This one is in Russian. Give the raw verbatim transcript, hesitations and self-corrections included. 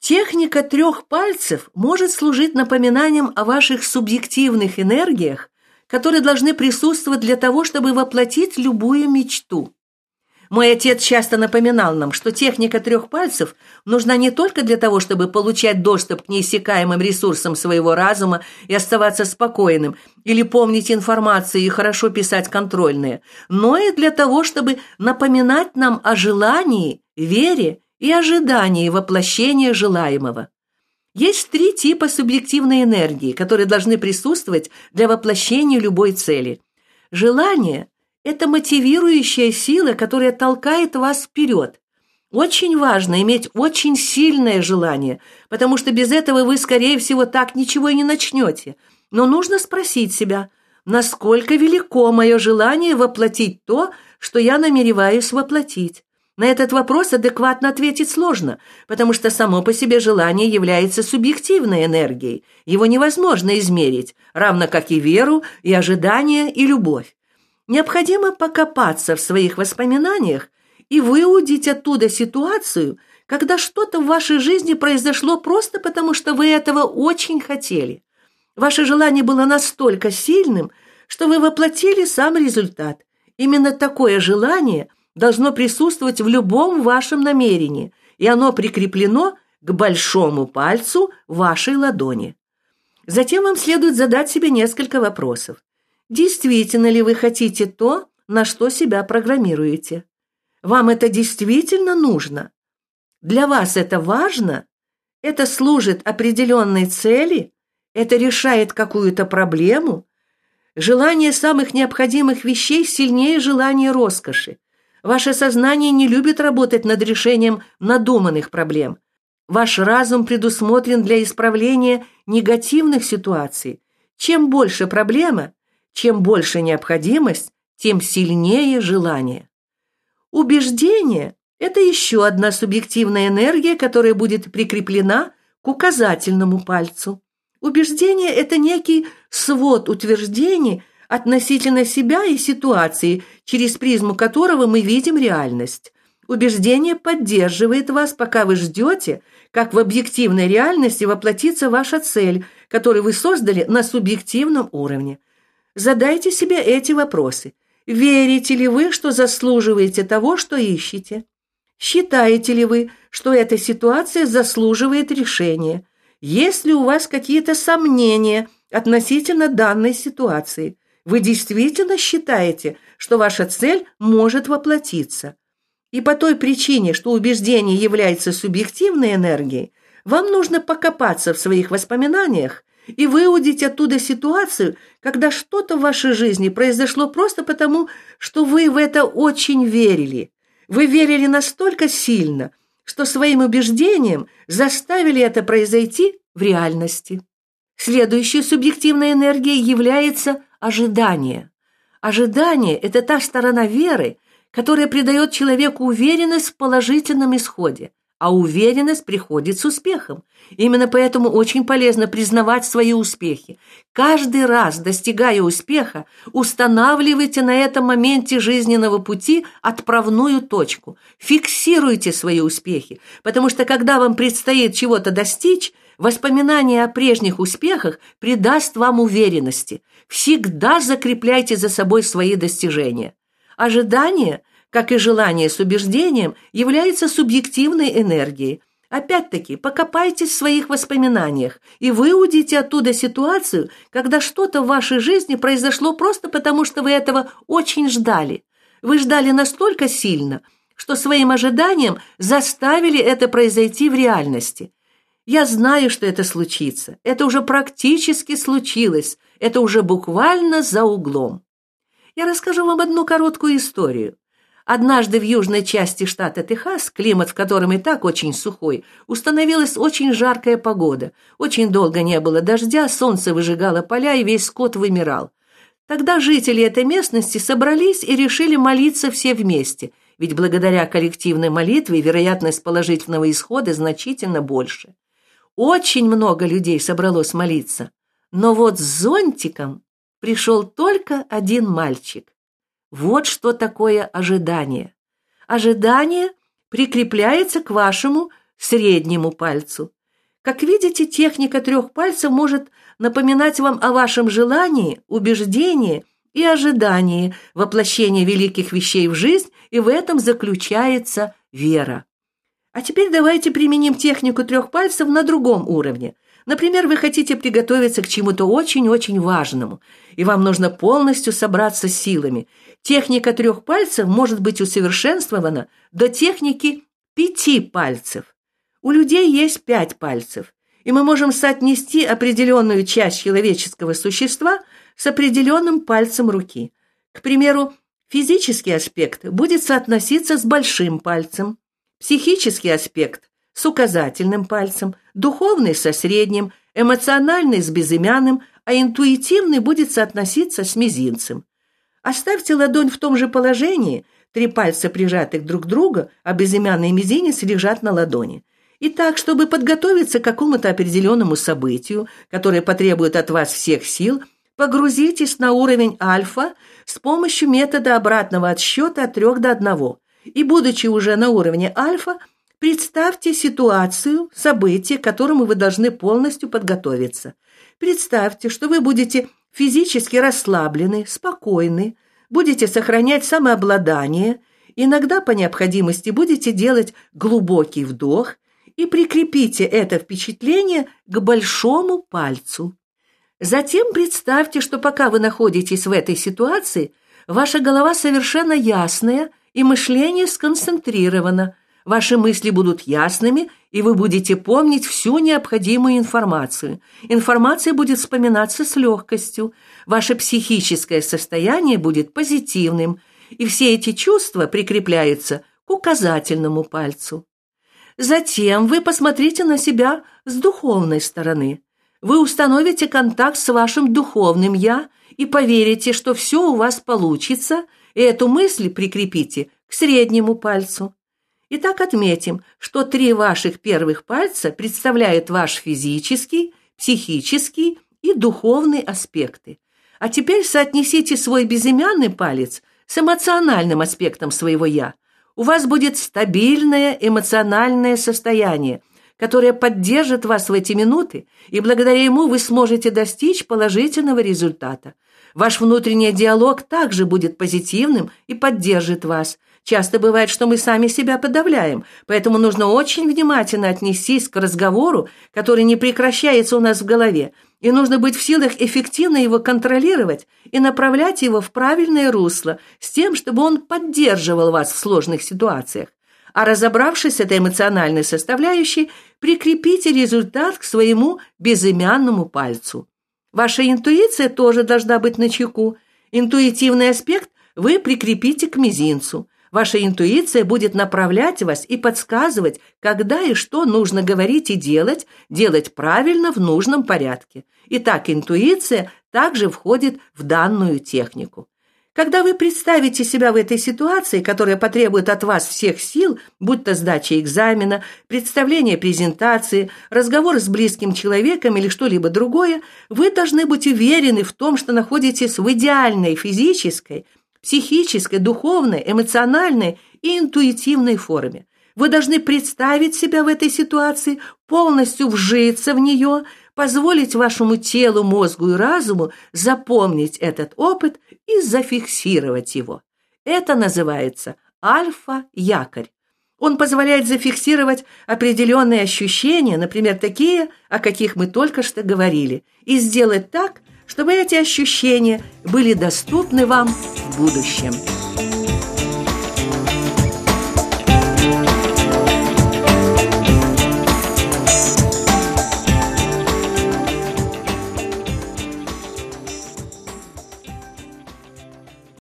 Техника трех пальцев может служить напоминанием о ваших субъективных энергиях, которые должны присутствовать для того, чтобы воплотить любую мечту. Мой отец часто напоминал нам, что техника трех пальцев нужна не только для того, чтобы получать доступ к неиссякаемым ресурсам своего разума и оставаться спокойным, или помнить информацию и хорошо писать контрольные, но и для того, чтобы напоминать нам о желании, вере и ожидании воплощения желаемого. Есть три типа субъективной энергии, которые должны присутствовать для воплощения любой цели. Желание – это мотивирующая сила, которая толкает вас вперед. Очень важно иметь очень сильное желание, потому что без этого вы, скорее всего, так ничего и не начнете. Но нужно спросить себя, насколько велико мое желание воплотить то, что я намереваюсь воплотить. На этот вопрос адекватно ответить сложно, потому что само по себе желание является субъективной энергией. Его невозможно измерить, равно как и веру, и ожидание, и любовь. Необходимо покопаться в своих воспоминаниях и выудить оттуда ситуацию, когда что-то в вашей жизни произошло просто потому, что вы этого очень хотели. Ваше желание было настолько сильным, что вы воплотили сам результат. Именно такое желание должно присутствовать в любом вашем намерении, и оно прикреплено к большому пальцу вашей ладони. Затем вам следует задать себе несколько вопросов. Действительно ли вы хотите то, на что себя программируете? Вам это действительно нужно? Для вас это важно? Это служит определенной цели? Это решает какую-то проблему? Желание самых необходимых вещей сильнее желания роскоши. Ваше сознание не любит работать над решением надуманных проблем. Ваш разум предусмотрен для исправления негативных ситуаций. Чем больше проблема, чем больше необходимость, тем сильнее желание. Убеждение – это еще одна субъективная энергия, которая будет прикреплена к указательному пальцу. Убеждение – это некий свод утверждений относительно себя и ситуации, через призму которого мы видим реальность. Убеждение поддерживает вас, пока вы ждете, как в объективной реальности воплотится ваша цель, которую вы создали на субъективном уровне. Задайте себе эти вопросы. Верите ли вы, что заслуживаете того, что ищете? Считаете ли вы, что эта ситуация заслуживает решения? Есть ли у вас какие-то сомнения относительно данной ситуации? Вы действительно считаете, что ваша цель может воплотиться? И по той причине, что убеждение является субъективной энергией, вам нужно покопаться в своих воспоминаниях и выудить оттуда ситуацию, когда что-то в вашей жизни произошло просто потому, что вы в это очень верили. Вы верили настолько сильно, что своим убеждением заставили это произойти в реальности. Следующей субъективной энергией является ожидание. Ожидание – это та сторона веры, которая придает человеку уверенность в положительном исходе, а уверенность приходит с успехом. Именно поэтому очень полезно признавать свои успехи. Каждый раз, достигая успеха, устанавливайте на этом моменте жизненного пути отправную точку. Фиксируйте свои успехи, потому что когда вам предстоит чего-то достичь, воспоминание о прежних успехах придаст вам уверенности. Всегда закрепляйте за собой свои достижения. Ожидание, как и желание с убеждением, является субъективной энергией. Опять-таки, покопайтесь в своих воспоминаниях и выудите оттуда ситуацию, когда что-то в вашей жизни произошло просто потому, что вы этого очень ждали. Вы ждали настолько сильно, что своим ожиданием заставили это произойти в реальности. Я знаю, что это случится. Это уже практически случилось. Это уже буквально за углом. Я расскажу вам одну короткую историю. Однажды в южной части штата Техас, климат в котором и так очень сухой, установилась очень жаркая погода. Очень долго не было дождя, солнце выжигало поля, и весь скот вымирал. Тогда жители этой местности собрались и решили молиться все вместе, ведь благодаря коллективной молитве вероятность положительного исхода значительно больше. Очень много людей собралось молиться, но вот с зонтиком пришел только один мальчик. Вот что такое ожидание. Ожидание прикрепляется к вашему среднему пальцу. Как видите, техника трех пальцев может напоминать вам о вашем желании, убеждении и ожидании воплощения великих вещей в жизнь, и в этом заключается вера. А теперь давайте применим технику трех пальцев на другом уровне. Например, вы хотите приготовиться к чему-то очень-очень важному, и вам нужно полностью собраться с силами. Техника трех пальцев может быть усовершенствована до техники пяти пальцев. У людей есть пять пальцев, и мы можем соотнести определенную часть человеческого существа с определенным пальцем руки. К примеру, физический аспект будет соотноситься с большим пальцем, психический аспект с указательным пальцем, духовный со средним, эмоциональный с безымянным, а интуитивный будет соотноситься с мизинцем. Оставьте ладонь в том же положении, три пальца прижаты друг к другу, а безымянный и мизинец лежат на ладони. Итак, чтобы подготовиться к какому-то определенному событию, которое потребует от вас всех сил, погрузитесь на уровень альфа с помощью метода обратного отсчета от трёх до одного. И, будучи уже на уровне альфа, представьте ситуацию, событие, к которому вы должны полностью подготовиться. Представьте, что вы будете физически расслаблены, спокойны, будете сохранять самообладание, иногда по необходимости будете делать глубокий вдох и прикрепите это впечатление к большому пальцу. Затем представьте, что пока вы находитесь в этой ситуации, ваша голова совершенно ясная и мышление сконцентрировано. Ваши мысли будут ясными, и вы будете помнить всю необходимую информацию. Информация будет вспоминаться с легкостью. Ваше психическое состояние будет позитивным, и все эти чувства прикрепляются к указательному пальцу. Затем вы посмотрите на себя с духовной стороны. Вы установите контакт с вашим духовным «я» и поверите, что все у вас получится, и эту мысль прикрепите к среднему пальцу. Итак, отметим, что три ваших первых пальца представляют ваш физический, психический и духовный аспекты. А теперь соотнесите свой безымянный палец с эмоциональным аспектом своего «я». У вас будет стабильное эмоциональное состояние, которое поддержит вас в эти минуты, и благодаря ему вы сможете достичь положительного результата. Ваш внутренний диалог также будет позитивным и поддержит вас. Часто бывает, что мы сами себя подавляем, поэтому нужно очень внимательно отнестись к разговору, который не прекращается у нас в голове, и нужно быть в силах эффективно его контролировать и направлять его в правильное русло, с тем, чтобы он поддерживал вас в сложных ситуациях. А разобравшись с этой эмоциональной составляющей, прикрепите результат к своему безымянному пальцу. Ваша интуиция тоже должна быть начеку. Интуитивный аспект вы прикрепите к мизинцу. Ваша интуиция будет направлять вас и подсказывать, когда и что нужно говорить и делать, делать правильно в нужном порядке. Итак, интуиция также входит в данную технику. Когда вы представите себя в этой ситуации, которая потребует от вас всех сил, будь то сдача экзамена, представление презентации, разговор с близким человеком или что-либо другое, вы должны быть уверены в том, что находитесь в идеальной физической, психической, духовной, эмоциональной и интуитивной форме. Вы должны представить себя в этой ситуации, полностью вжиться в нее, позволить вашему телу, мозгу и разуму запомнить этот опыт и зафиксировать его. Это называется альфа-якорь. Он позволяет зафиксировать определенные ощущения, например, такие, о каких мы только что говорили, и сделать так, чтобы эти ощущения были доступны вам в будущем.